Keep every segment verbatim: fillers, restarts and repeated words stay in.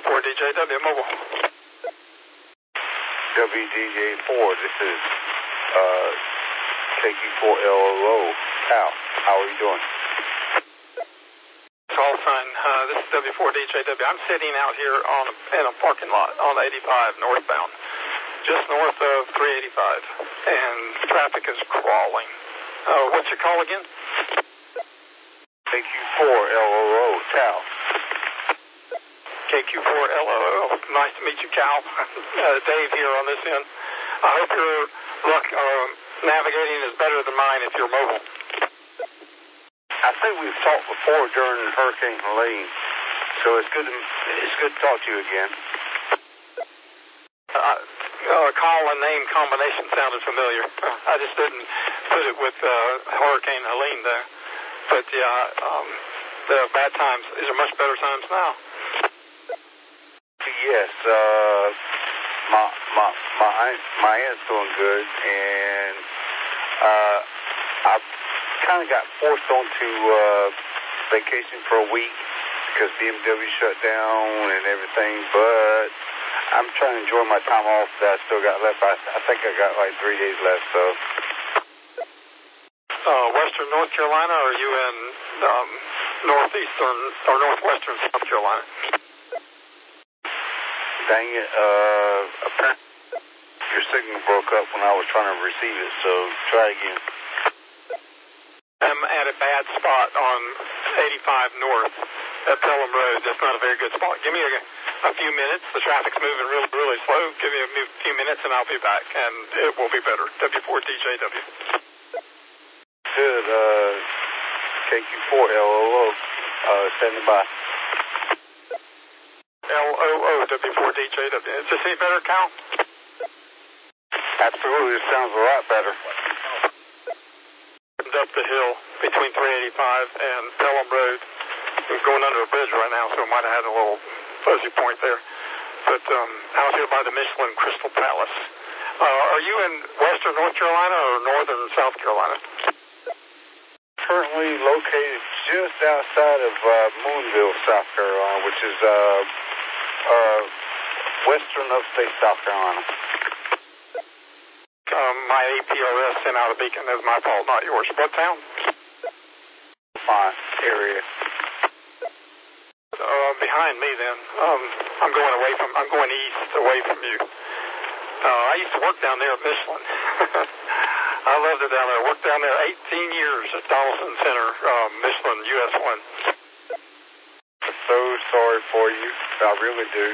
four D J W Mobile. W D J four, this is uh, K Q four L O O. Cal, how are you doing? Call sign, uh, this is W four D J W. I'm sitting out here on a, in a parking lot on eighty-five northbound, just north of three eighty-five, and traffic is crawling. Uh, what's your call again? K Q four L O O, Cal. K Q four L O O. Nice to meet you, Cal. uh, Dave here on this end. I hope your luck uh, navigating is better than mine if you're mobile. I think we've talked before during Hurricane Helene, so it's good to, it's good to talk to you again. Uh, uh, call and name combination sounded familiar. I just didn't put it with uh, Hurricane Helene there. But yeah, um, the bad times, these are much better times now. Yes, uh, my my my my aunt's doing good, and uh, I kind of got forced onto uh, vacation for a week because B M W shut down and everything. But I'm trying to enjoy my time off that I still got left. I, I think I got like three days left. So, uh, Western North Carolina, or are you in um, northeastern or northwestern South Carolina? Dang it, uh, apparently your signal broke up when I was trying to receive it, so try again. I'm at a bad spot on eighty-five North at Pelham Road. That's not a very good spot. Give me a, a few minutes. The traffic's moving really, really slow. Give me a few minutes and I'll be back, and it will be better. W four D J W. Good, uh, K Q four L O O, uh, standing by. L O O, W four D J W. Is this any better, Cal? Absolutely, it sounds a lot better. Up the hill between three eighty-five and Pelham Road. I'm going under a bridge right now, so I might have had a little fuzzy point there. But um, out here by the Michelin Crystal Palace. Uh, are you in western North Carolina or northern South Carolina? Currently located just outside of uh, Moonville, South Carolina, which is uh, uh, western upstate South Carolina. Um, my A P R S sent out a beacon. That's my fault, not yours. What town? Fine area. Uh, behind me then. Um, I'm going away from. I'm going east, away from you. Uh, I used to work down there at Michelin. I loved it down there. I worked down there eighteen years at Donaldson Center, uh, Michelin U S one. I'm so sorry for you. I really do.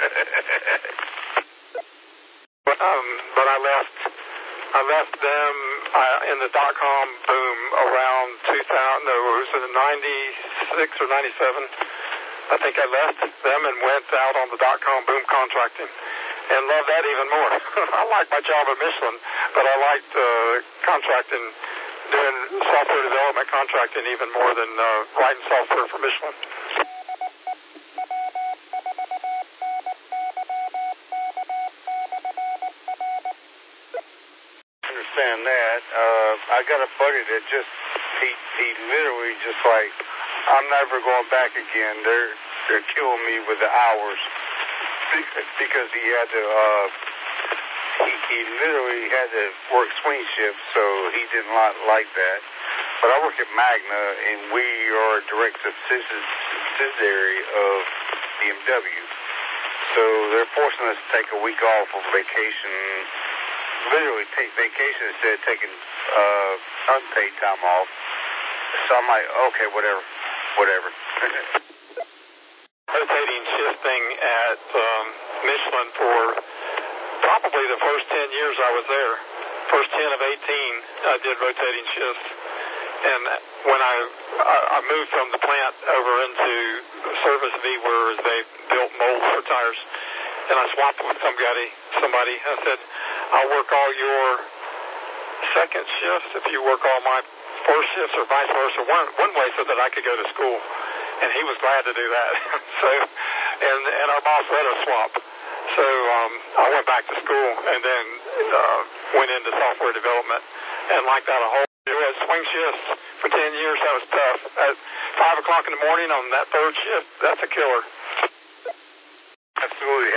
but, um, but I left. I left them uh, in the dot-com boom around two thousand. No, it was in ninety-six or ninety-seven. I think I left them and went out on the dot-com boom contracting, and loved that even more. I liked my job at Michelin, but I liked uh, contracting, doing software development contracting even more than uh, writing software for Michelin. Understand that. Uh, I got a buddy that just, he, he literally just like, I'm never going back again. They're, they're killing me with the hours because he had to, uh, he, he literally had to work swing shifts, so he didn't like, like that. But I work at Magna, and we are a direct subsidiary of B M W. So they're forcing us to take a week off of vacation, literally take vacation instead of taking uh, unpaid time off. So I'm like, okay, whatever, whatever. Rotating shifting at um, Michelin for probably the first ten years I was there. First ten of eighteen, I did rotating shifts. And when I, I I moved from the plant over into Service V, where they built molds for tires, and I swapped with somebody. Somebody, I said, I'll work all your second shifts if you work all my first shifts, or vice versa. One one way so that I could go to school, and he was glad to do that. so, and and our boss let us swap. So um, I went back to school and then uh, went into software development, and like that a whole. We had swing shifts for ten years. That was tough. At five o'clock in the morning on that third shift, that's a killer.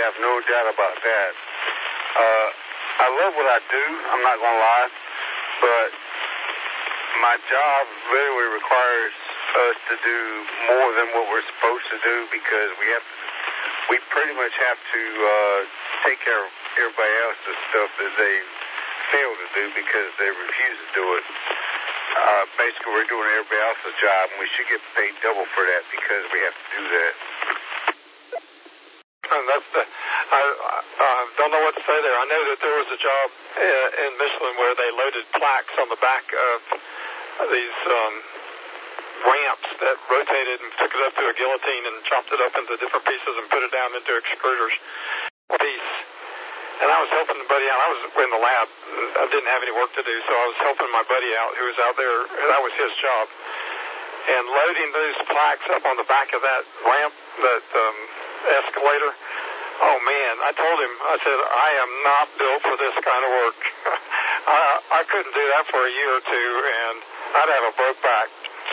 have no doubt about that. Uh, I love what I do, I'm not going to lie, but my job literally requires us to do more than what we're supposed to do because we have to, we pretty much have to uh, take care of everybody else's stuff that they fail to do because they refuse to do it. Uh, basically, we're doing everybody else's job, and we should get paid double for that because we have to do that. And that's the, I, I don't know what to say there. I know that there was a job in Michelin where they loaded plaques on the back of these um, ramps that rotated and took it up to a guillotine and chopped it up into different pieces and put it down into extruders. Piece. And I was helping the buddy out. I was in the lab. I didn't have any work to do, so I was helping my buddy out who was out there. That was his job. And loading those plaques up on the back of that ramp, that um, escalator, oh, man, I told him, I said, I am not built for this kind of work. I, I couldn't do that for a year or two, and I'd have a broke back.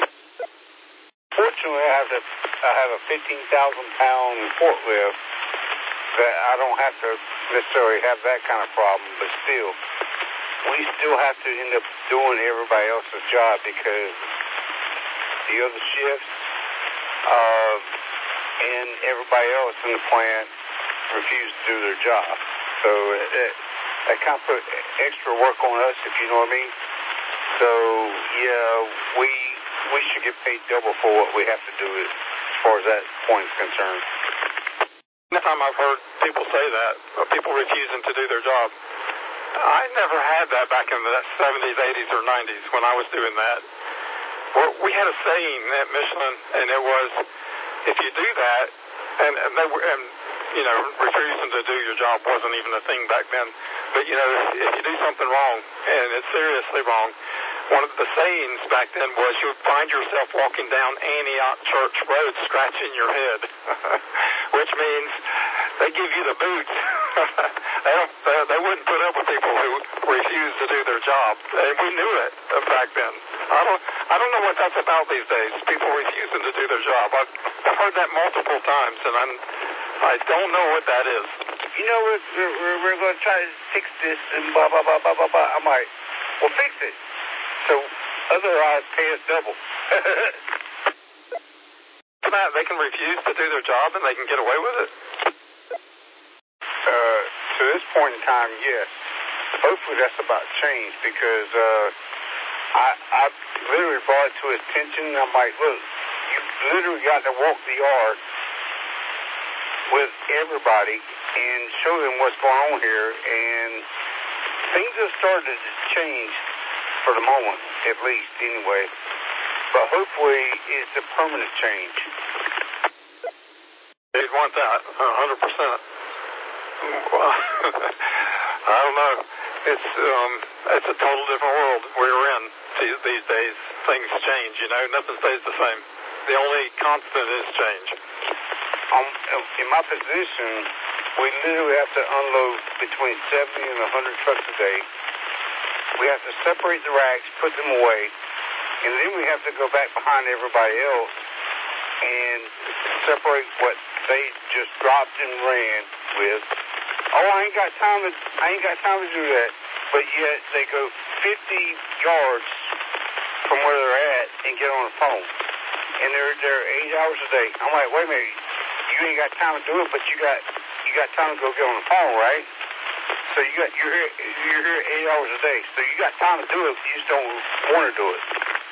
Fortunately, I have, to, I have a fifteen thousand pound forklift that I don't have to necessarily have that kind of problem, but still, we still have to end up doing everybody else's job because the other shifts uh, and everybody else in the plant refuse to do their job. So it, it, that kind of put extra work on us, if you know what I mean. So, yeah, we we should get paid double for what we have to do as far as that point is concerned. Every time I've heard people say that, people refusing to do their job, I never had that back in the seventies, eighties, or nineties when I was doing that. We had a saying at Michelin, and it was, if you do that, and, and, they were, and you know, refusing to do your job wasn't even a thing back then, but, you know, if you do something wrong, and it's seriously wrong, one of the sayings back then was you would find yourself walking down Antioch Church Road scratching your head, which means they give you the boots. they, don't, they, they wouldn't put up with people who refuse to do their job, and we knew it back then. I don't, I don't know what that's about these days, people refusing to do their job. I've, I've heard that multiple times, and I'm, I don't know what that is. You know, we're, we're, we're going to try to fix this and blah, blah, blah, blah, blah, blah. I'm like, well, fix it. So otherwise, pay us double. For that, they can refuse to do their job and they can get away with it? Uh, to this point in time, yes. Hopefully that's about to change because uh, I, I literally brought it to his attention. I'm like, look, you literally got to walk the yard with everybody and show them what's going on here. And things have started to change for the moment, at least, anyway. But hopefully it's a permanent change. They'd want that, one hundred percent. Well, I don't know. It's um, it's a total different world we're in these, these days. Things change, you know. Nothing stays the same. The only constant is change. Um, in my position, we literally have to unload between seventy and one hundred trucks a day. We have to separate the racks, put them away, and then we have to go back behind everybody else and separate what they just dropped and ran with. Oh, I ain't got time to, I ain't got time to do that. But yet they go fifty yards from where they're at and get on the phone. And they're there eight hours a day. I'm like, wait a minute, you ain't got time to do it, but you got you got time to go get on the phone, right? So you got you're here you're here eight hours a day. So you got time to do it, but you just don't want to do it.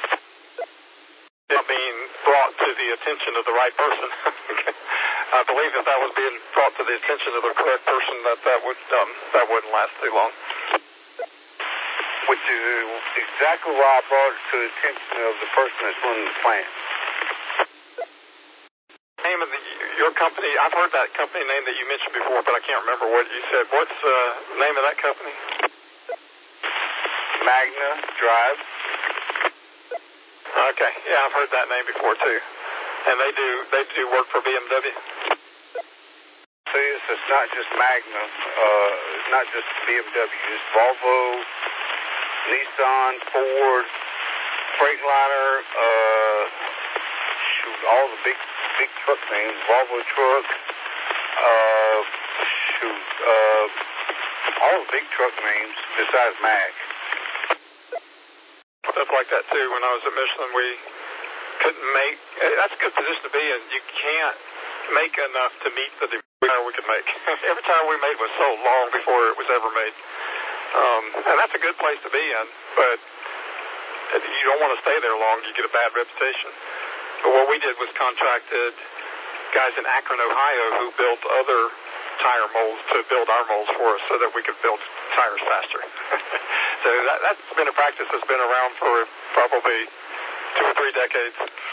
Not being brought to the attention of the right person. I believe if that was being brought to the attention of the correct person, that that would um, that wouldn't last too long. Which is exactly why I brought it to the attention of the person that's running the plant. Name of the, your company? I've heard that company name that you mentioned before, but I can't remember what you said. What's the uh, name of that company? Magna Drive. Okay, yeah, I've heard that name before too. And they do they do work for B M W. See, it's, it's not just Magna, uh, it's not just B M W. It's Volvo, Nissan, Ford, Freightliner, uh, shoot, all the big big truck names. Volvo truck, uh, uh, all the big truck names besides Mack. Stuff like that too. When I was at Michelin, we couldn't make. That's a good position to be in. You can't make enough to meet the demand we could make. Every time we made was so long before it was ever made, um, and that's a good place to be in. But you don't want to stay there long. You get a bad reputation. But what we did was contracted guys in Akron, Ohio, who built other tire molds to build our molds for us so that we could build tires faster. So that, that's been a practice that's been around for probably two or three decades.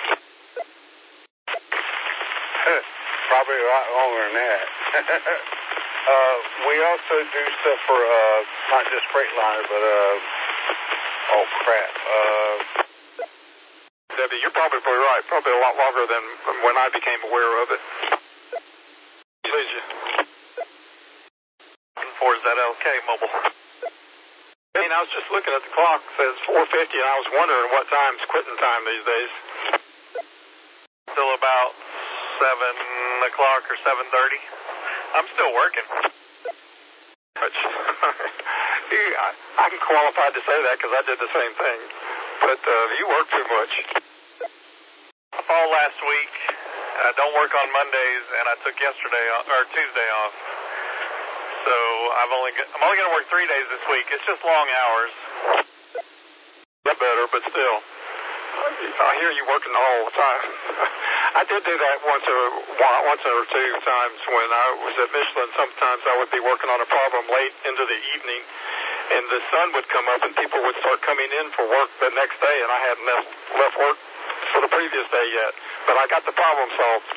Probably a lot longer than that. uh, we also do stuff for uh, not just Freightliner, but uh, oh crap. Uh, Debbie, you're probably right. Probably a lot longer than when I became aware of it. Please, you. four Z L K Mobile. I mean, I was just looking at the clock. It says four fifty, and I was wondering what time's quitting time these days. Still about seven o'clock or seven thirty. I'm still working. Which, I, I'm qualified to say that because I did the same thing. But uh, you work too much. All last week. I don't work on Mondays, and I took yesterday off, or Tuesday off. So I've only got, I'm only going to work three days this week. It's just long hours. That better, but still, I hear you working all the time. I did do that once or once or two times when I was at Michelin. Sometimes I would be working on a problem late into the evening, and the sun would come up, and people would start coming in for work the next day, and I hadn't left, left work for the previous day yet. But I got the problem solved.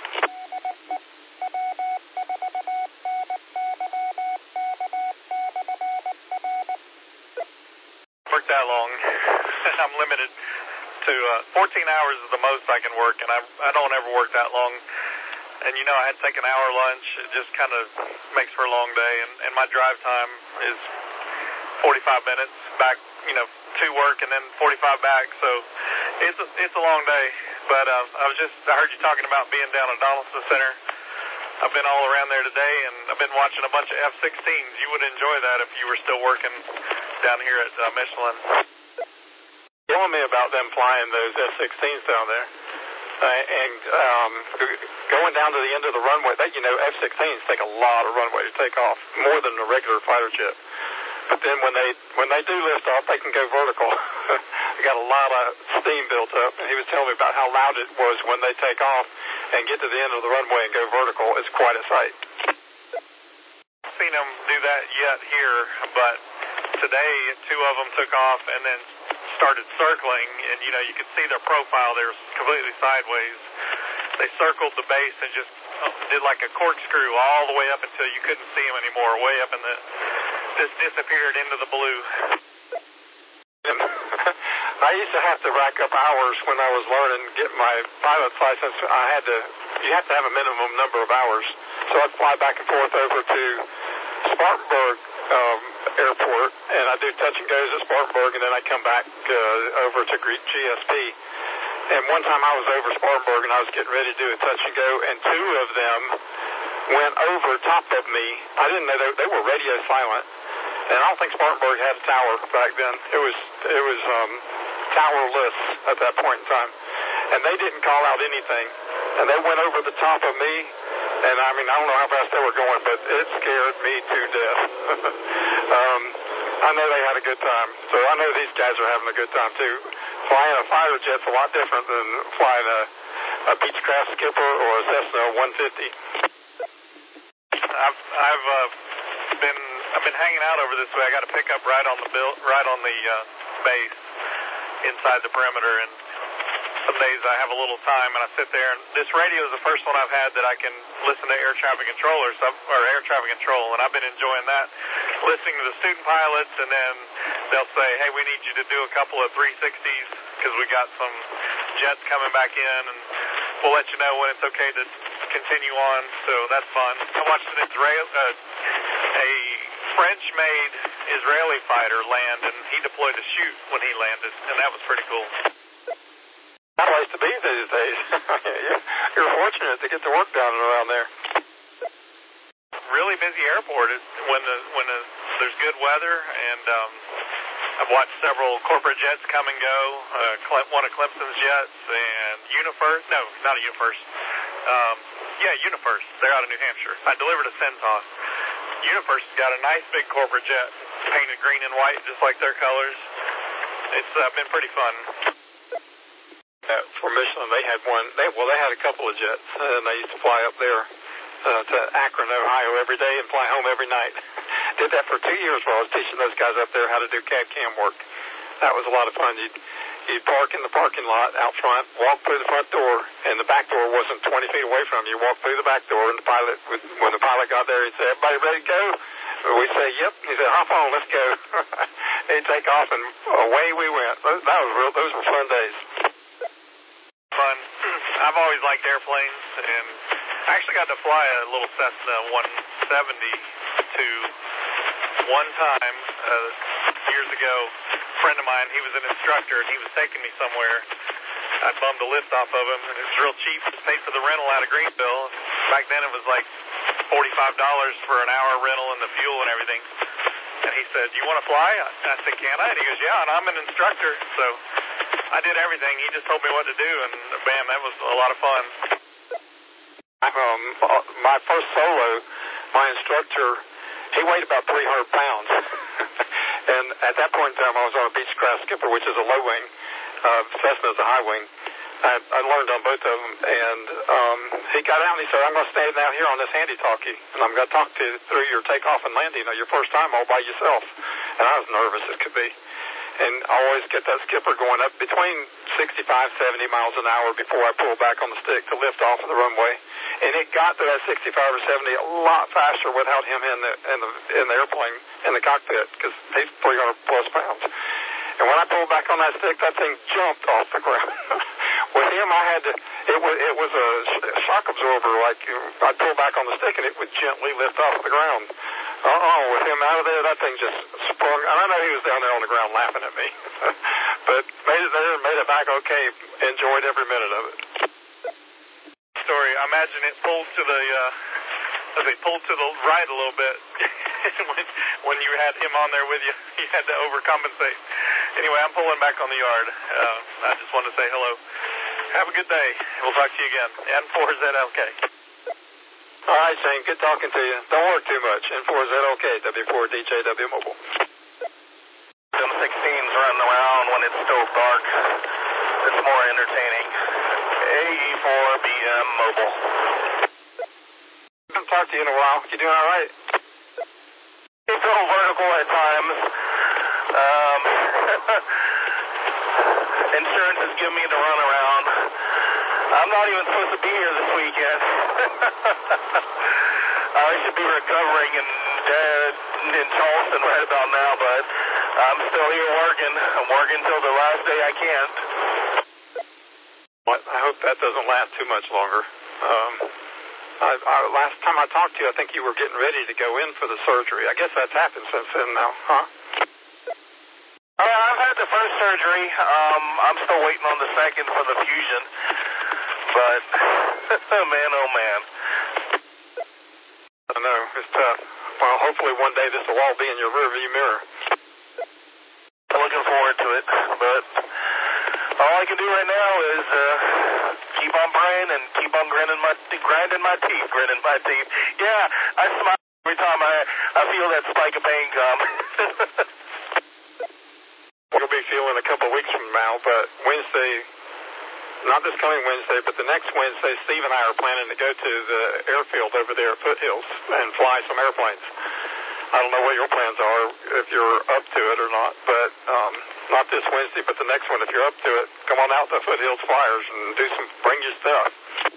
Work that long. I'm limited to uh, fourteen hours is the most I can work, and I I don't ever work that long. And you know, I had to take an hour lunch. It just kind of makes for a long day, and, and my drive time is forty-five minutes back, you know, to work, and then forty-five back. So it's a, it's a long day. But uh, I was just I heard you talking about being down at Donaldson Center. I've been all around there today, and I've been watching a bunch of F sixteens. You would enjoy that if you were still working down here at uh, Michelin. Telling me about them flying those F sixteens down there, uh, and um, going down to the end of the runway. That, you know, F sixteens take a lot of runway to take off, more than a regular fighter jet. But then when they when they do lift off, they can go vertical. They got a lot of steam built up, and he was telling me about how loud it was when they take off and get to the end of the runway and go vertical. It's quite a sight. I've seen them do that yet here, but today two of them took off and then started circling, and you know, you could see their profile. They were completely sideways. They circled the base and just did like a corkscrew all the way up until you couldn't see them anymore, way up in the, just disappeared into the blue. I used to have to rack up hours when I was learning, get my pilot's license. I had to, you have to have a minimum number of hours. So I'd fly back and forth over to Spartanburg um, Airport, and I'd do touch and goes at Spartanburg, and then I'd come back uh, over to G S P. And one time I was over Spartanburg, and I was getting ready to do a touch and go, and two of them went over top of me. I didn't know they, they were radio silent, and I don't think Spartanburg had a tower back then. It was it was um, towerless at that point in time, and they didn't call out anything, and they went over the top of me. And I mean, I don't know how fast they were going, but it scared me to death. um, I know they had a good time, so I know these guys are having a good time too. Flying a fighter jet's a lot different than flying a, a Beechcraft Skipper or a Cessna one fifty. I've I've uh, been I've been hanging out over this way. I got a pickup right on the bill, right on the uh, base inside the perimeter, and some days I have a little time and I sit there, and this radio is the first one I've had that I can listen to air traffic controllers or air traffic control, and I've been enjoying that, listening to the student pilots, and then they'll say, hey, we need you to do a couple of three sixties because we got some jets coming back in, and we'll let you know when it's okay to continue on. So that's fun. I watched an Israel, uh, a French-made Israeli fighter land, and he deployed a chute when he landed, and that was pretty cool. Place to be these days. You're fortunate to get the work done around there. really busy airport when the when the, there's good weather, and um, I've watched several corporate jets come and go. Uh, one of Clemson's jets and UniFirst. No, not a UniFirst. Um, yeah, UniFirst. They're out of New Hampshire. I delivered a Centos. UniFirst's got a nice big corporate jet, painted green and white, just like their colors. It's uh, been pretty fun. Uh, for Michelin, they had one. They well, they had a couple of jets, and they used to fly up there uh, to Akron, Ohio, every day and fly home every night. Did that for two years while I was teaching those guys up there how to do C A D cam work. That was a lot of fun. You'd, you'd park in the parking lot out front, walk through the front door, and the back door wasn't twenty feet away from you. You walk through the back door, and the pilot, when the pilot got there, he'd say, "Everybody ready to go?" We'd say, "Yep." He said, "Hop on, let's go." He'd take off, and away we went. Those, that was real. Those were fun days. Fun. I've always liked airplanes, and I actually got to fly a little Cessna one seventy to one time uh, years ago. A friend of mine, he was an instructor, and he was taking me somewhere. I bummed a lift off of him, and it was real cheap. Just paid for the rental out of Greenville. Back then it was like forty-five dollars for an hour rental and the fuel and everything. And he said, "You want to fly?" I said, "Can I?" And he goes, "Yeah, and I'm an instructor." So I did everything. He just told me what to do, and bam, that was a lot of fun. Um, my first solo, my instructor, he weighed about three hundred pounds. And at that point in time, I was on a Beechcraft Skipper, which is a low wing. Uh, Cessna is a high wing. I, I learned on both of them. And um, he got out and he said, "I'm going to stand out here on this handy-talkie, and I'm going to talk to you through your takeoff and landing, you know, your first time all by yourself." And I was nervous as could be. And I always get that skipper going up between sixty-five, seventy miles an hour before I pull back on the stick to lift off of the runway. And it got to that sixty-five or seventy a lot faster without him in the in the in the airplane in the cockpit, because he's three hundred plus pounds. And when I pulled back on that stick, that thing jumped off the ground. With him, I had to. It was it was a shock absorber. Like I'd pull back on the stick and it would gently lift off the ground. Uh-oh, with him out of there, that thing just sprung. And I know he was down there on the ground laughing at me. But made it there and made it back okay. Enjoyed every minute of it. Story, I imagine it pulled to the, uh, they pulled to the right a little bit. when, when you had him on there with you, you had to overcompensate. Anyway, I'm pulling back on the yard. Uh, I just wanted to say hello. Have a good day. We'll talk to you again. N four Z L K. All right, Shane. Good talking to you. Don't work too much. N four Z L K, W four D J W Mobile. M sixteens running around when it's still dark. It's more entertaining. A E four B M Mobile. I haven't talked to you in a while. You doing all right? It's a little vertical at times. Um, insurance is giving me the runaround. I'm not even supposed to be here this weekend. I should be recovering in, uh, in Charleston right about now, but I'm still here working. I'm working till the last day I can. I hope that doesn't last too much longer. Um, I, I, last time I talked to you, I think you were getting ready to go in for the surgery. I guess that's happened since then now, huh? Yeah, I've had the first surgery. Um, I'm still waiting on the second for the fusion. But, man, oh, man. I know, it's tough. Well, hopefully one day this will all be in your rearview mirror. I'm looking forward to it, but all I can do right now is uh, keep on praying and keep on grinding my, grinding my teeth, grinning my teeth. Yeah, I smile every time I, I feel that spike of pain come. We'll be feeling a couple of weeks from now, but Wednesday, not this coming Wednesday, but the next Wednesday, Steve and I are planning to go to the airfield over there at Foothills and fly some airplanes. I don't know what your plans are, if you're up to it or not, but um, not this Wednesday, but the next one, if you're up to it, come on out to Foothills Flyers and do some, bring your stuff.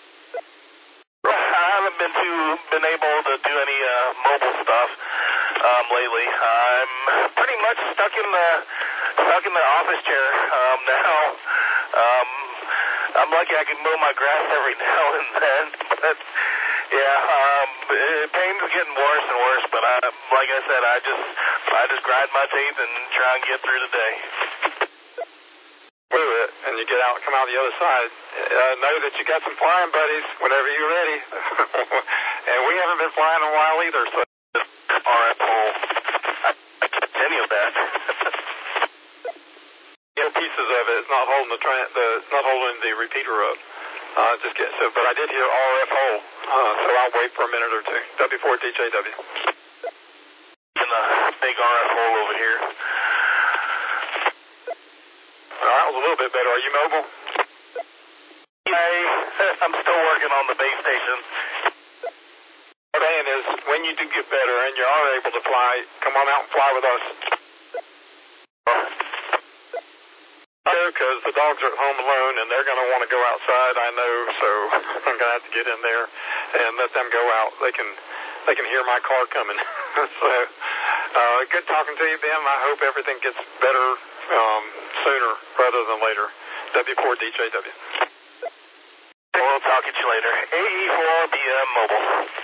I haven't been to, been able to do any uh, mobile stuff um, lately. I'm pretty much stuck in the stuck in the office chair um, now. Um, I'm lucky I can mow my grass every now and then, but yeah, um, pain's getting worse and worse. But I, like I said, I just I just grind my teeth and try and get through the day. Through it, and you get out, come out the other side. Uh, know that you got some flying buddies whenever you're ready. and we haven't been flying in a while either, so R F hole. I can't get any of that. yeah, pieces of it. It's not holding the, tra the it's not holding the repeater up. Uh, just get so, but I did hear R F hole, uh, so I'll wait for a minute or two. W four D J W. In the big R F hole over here. All right, that was a little bit better. Are you mobile? I, I'm still working on the base station. What I'm saying is, when you do get better and you are able to fly, come on out and fly with us. Because the dogs are at home alone and they're going to want to go outside, I know, so I'm going to have to get in there and let them go out. They can they can hear my car coming. So, uh, good talking to you, Ben. I hope everything gets better um, sooner rather than later. W four D J W. We'll talk to you later. A E four B M Mobile.